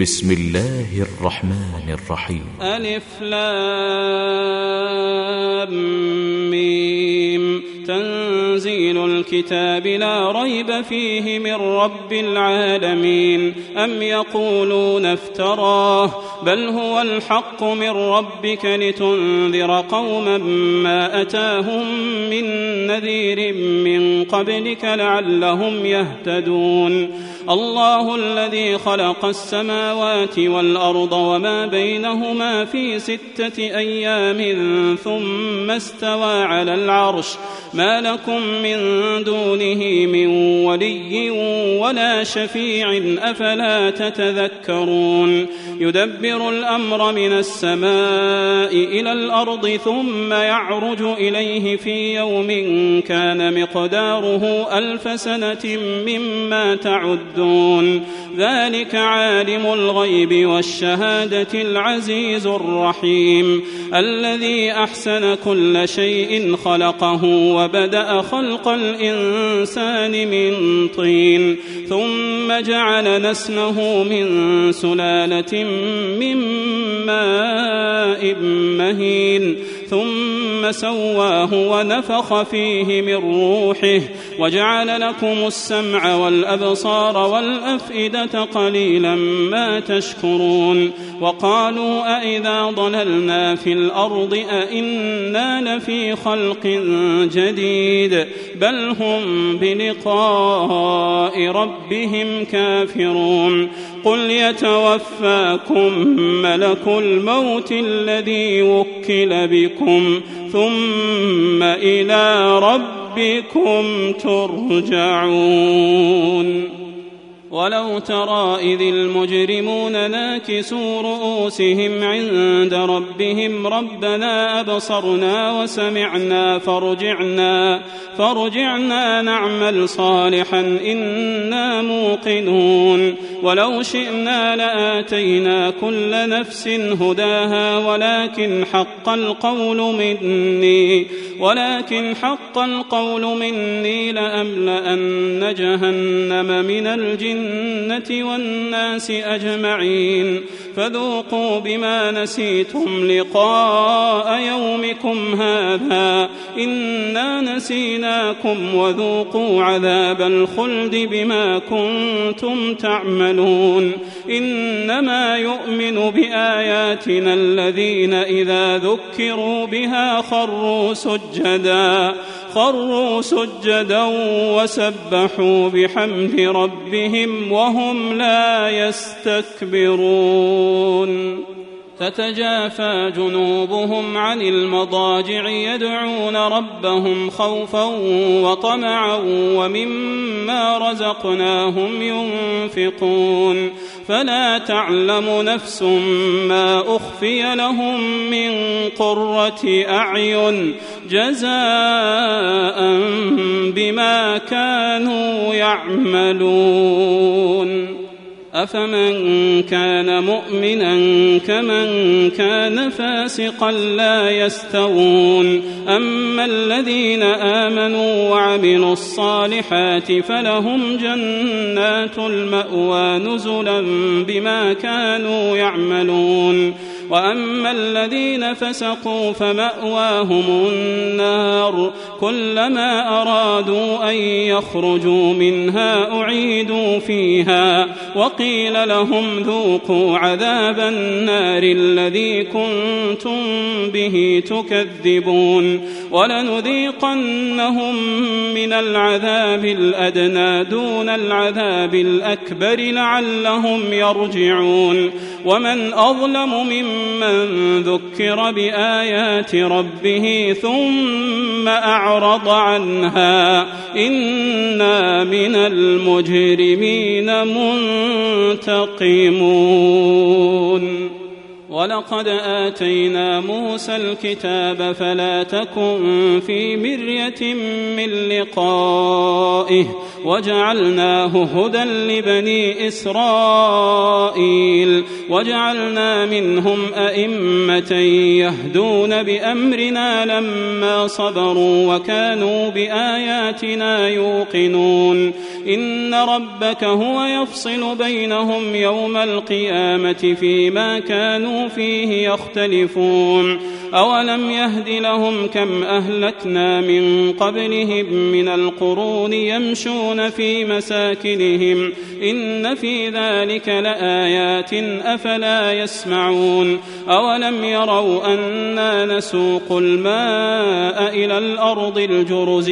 بسم الله الرحمن الرحيم. ألف لام ميم. تنزيل الكتاب لا ريب فيه من رب العالمين. أم يقولون افتراه بل هو الحق من ربك لتنذر قوما ما أتاهم من نذير من قبلك لعلهم يهتدون. الله الذي خلق السماوات والأرض وما بينهما في 6 أيام ثم استوى على العرش ما لكم من دونه من ولي ولا شفيع أفلا تتذكرون. يدبر الأمر من السماء إلى الأرض ثم يعرج إليه في يوم كان مقداره 1000 سنة مما تعدون. ذلك عالم الغيب والشهادة العزيز الرحيم الذي أحسن كل شيء خلقه وبدأ خلق الإنسان من طين ثم جعل نسله من سلالة من ماء مهين ثم سواه ونفخ فيه من روحه وجعل لكم السمع والأبصار والأفئدة قليلا ما تشكرون. وقالوا أئذا ضللنا في الأرض أئنا لفي خلق جديد بل هم بلقاء ربهم كافرون. قل يتوفاكم ملك الموت الذي وكل بكم ثم إلى ربكم ترجعون. ولو ترى إذ المجرمون ناكسوا رؤوسهم عند ربهم ربنا أبصرنا وسمعنا فارجعنا نعمل صالحا إنا موقنون. ولو شئنا لآتينا كل نفس هداها ولكن حق القول مني لأملأن جهنم من الجنة والناس أجمعين. فذوقوا بما نسيتم لقاء يومكم هذا إنا نسيناكم وذوقوا عذاب الخلد بما كنتم تعملون. إنما يؤمن بآياتنا الذين إذا ذكروا بها خروا سجدا وسبحوا بحمد ربهم وهم لا يستكبرون. تتجافى جنوبهم عن المضاجع يدعون ربهم خوفا وطمعا ومما رزقناهم ينفقون. فلا تعلم نفس ما أخفي لهم من قرة أعين جزاء بما كانوا يعملون. أفمن كان مؤمنا كمن كان فاسقا لا يستوون. أما الذين آمنوا وعملوا الصالحات فلهم جنات المأوى نزلا بما كانوا يعملون. وأما الذين فسقوا فمأواهم النار كلما أرادوا أن يخرجوا منها أعيدوا فيها وقيل لهم ذوقوا عذاب النار الذي كنتم به تكذبون. ولنذيقنهم من العذاب الأدنى دون العذاب الأكبر لعلهم يرجعون. ومن أظلم ممن ذكر بآيات ربه ثم أعرض عنها إنا من المجرمين منتقمون. ولقد آتينا موسى الكتاب فلا تكن في مرية من لقائه وجعلناه هدى لبني إسرائيل وجعلنا منهم أئمة يهدون بأمرنا لما صبروا وكانوا بآياتنا يوقنون إن ربك هو يفصل بينهم يوم القيامة فيما كانوا فيه يختلفون أولم يهد لهم كم أهلكنا من قبلهم من القرون يمشون في مساكنهم إن في ذلك لآيات أفلا يسمعون أولم يروا أنا نسوق الماء إلى الأرض الجرز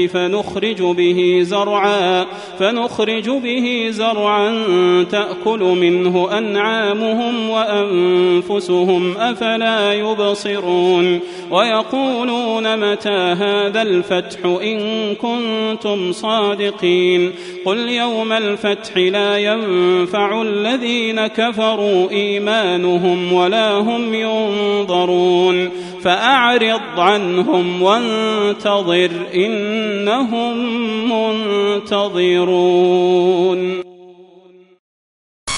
فنخرج به زرعا تأكل منه أنعامهم وأنفسهم أفلا يبصرون ويقولون متى هذا الفتح إن كنتم صادقين قل يوم الفتح لا ينفع الذين كفروا إيمانهم ولا هم ينظرون فأعرض عنهم وانتظر إنهم منتظرون.